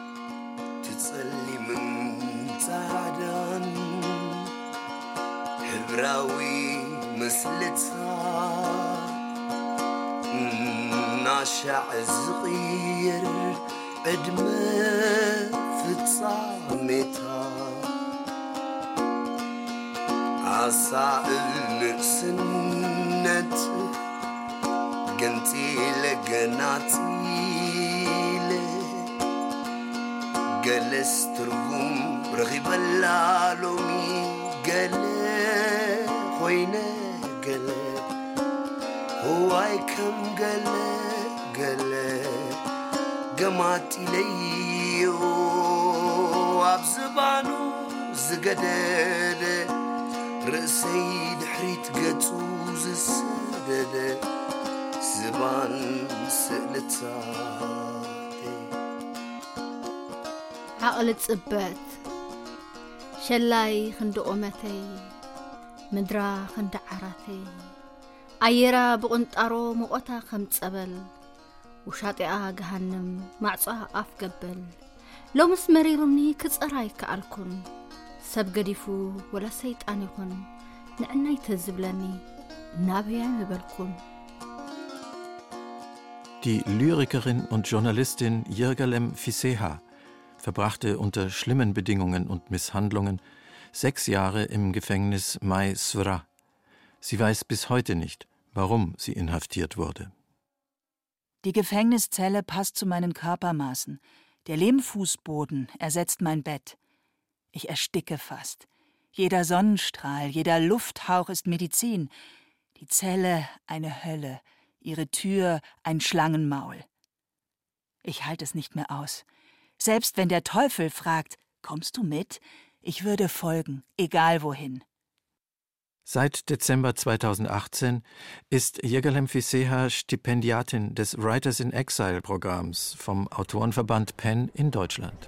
ناشع صغير عدمة فتصامتها عصائل سنة قنتيلة قناتيلة قلس ترقم رغب اللالومي قلة خوينة قلة هواي كم قلة قلة قمات إليو وابزبانو زقدد رأسي دحريت قطوز السدد زبان سألتاتي عقلت صبات شلاي خند أمتي مدرا خند عراتي أيرا بقنطارو مقوتا خمت أبل وشاطئا جهنم معصا أفقبل لو مسمريرني كتصراي كألكن سب قديفو ولا سيطان يكون نعناي تزبلني نابيا مبلكن Die Lyrikerin und Journalistin Yirgalem Fiseha verbrachte unter schlimmen Bedingungen und Misshandlungen sechs Jahre im Gefängnis Mai Svra. Sie weiß bis heute nicht, warum sie inhaftiert wurde. Die Gefängniszelle passt zu meinen Körpermaßen. Der Lehmfußboden ersetzt mein Bett. Ich ersticke fast. Jeder Sonnenstrahl, jeder Lufthauch ist Medizin. Die Zelle eine Hölle, ihre Tür ein Schlangenmaul. Ich halte es nicht mehr aus. Selbst wenn der Teufel fragt, kommst du mit? Ich würde folgen, egal wohin. Seit Dezember zweitausendachtzehn ist Yirgalem Fiseha Stipendiatin des Writers in Exile Programms vom Autorenverband PEN in Deutschland.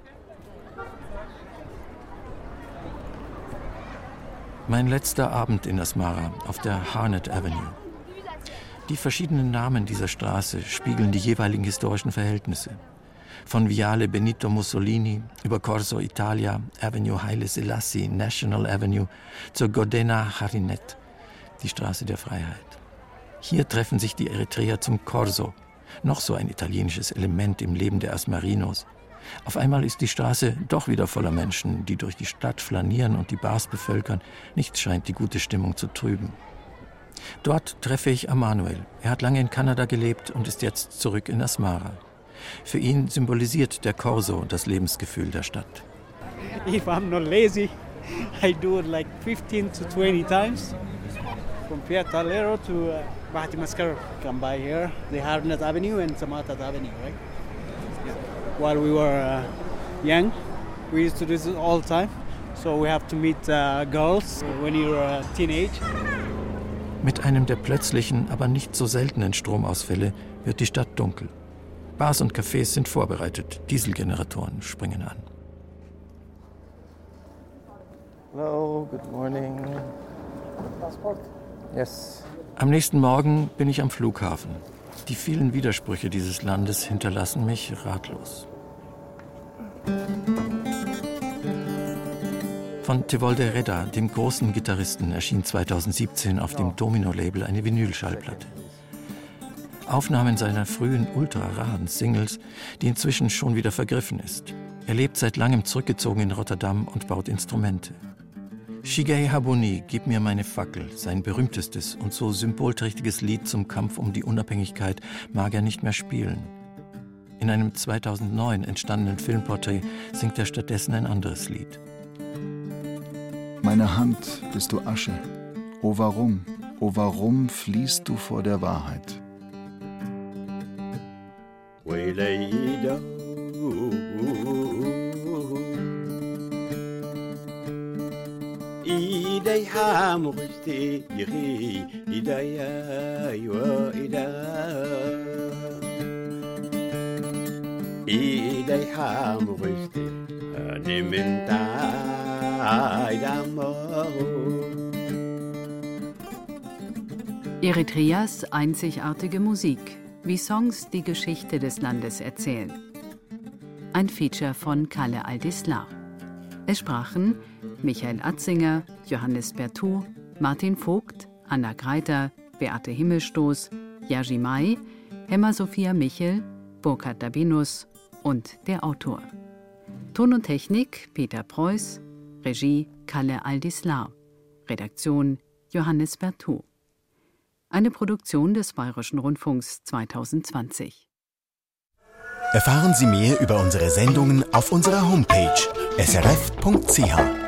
Mein letzter Abend in Asmara auf der Harnett Avenue. Die verschiedenen Namen dieser Straße spiegeln die jeweiligen historischen Verhältnisse. Von Viale Benito Mussolini über Corso Italia, Avenue Haile Selassie, National Avenue zur Godena Harinet, die Straße der Freiheit. Hier treffen sich die Eritreer zum Corso, noch so ein italienisches Element im Leben der Asmarinos. Auf einmal ist die Straße doch wieder voller Menschen, die durch die Stadt flanieren und die Bars bevölkern. Nichts scheint die gute Stimmung zu trüben. Dort treffe ich Emmanuel. Er hat lange in Kanada gelebt und ist jetzt zurück in Asmara. Für ihn symbolisiert der Corso das Lebensgefühl der Stadt. If I'm not lazy, I do it like fifteen to twenty times. From Piazza Alero to uh, Bahati Mascar. Come by here, the Harnett Avenue and Samatat Avenue, right? Yeah. While we were uh, young, we used to do this all the time. So we have to meet uh, girls when you're a teenage. Mit einem der plötzlichen, aber nicht so seltenen Stromausfälle wird die Stadt dunkel. Bars und Cafés sind vorbereitet, Dieselgeneratoren springen an. Hello, good morning. Passport? Yes. Am nächsten Morgen bin ich am Flughafen. Die vielen Widersprüche dieses Landes hinterlassen mich ratlos. Von Tevolde Reda, dem großen Gitarristen, erschien zweitausendsiebzehn auf dem Domino-Label eine Vinylschallplatte. Aufnahmen seiner frühen, ultra-raren Singles, die inzwischen schon wieder vergriffen ist. Er lebt seit langem zurückgezogen in Rotterdam und baut Instrumente. Shigei Habuni, Gib mir meine Fackel, sein berühmtestes und so symbolträchtiges Lied zum Kampf um die Unabhängigkeit, mag er nicht mehr spielen. In einem zweitausendneun entstandenen Filmporträt singt er stattdessen ein anderes Lied. Meine Hand, bist du Asche. O warum, o warum fließt du vor der Wahrheit? Eritreas einzigartige Musik, wie Songs die Geschichte des Landes erzählen. Ein Feature von Kalle Aldislar. Es sprachen Michael Atzinger, Johannes Bertou, Martin Vogt, Anna Greiter, Beate Himmelstoß, Jerzy May, Hemma Sophia Michel, Burkhard Dabinus und der Autor. Ton und Technik Peter Preuß, Regie Kalle Aldislar, Redaktion Johannes Bertou. Eine Produktion des Bayerischen Rundfunks zweitausendzwanzig. Erfahren Sie mehr über unsere Sendungen auf unserer Homepage s r f punkt c h.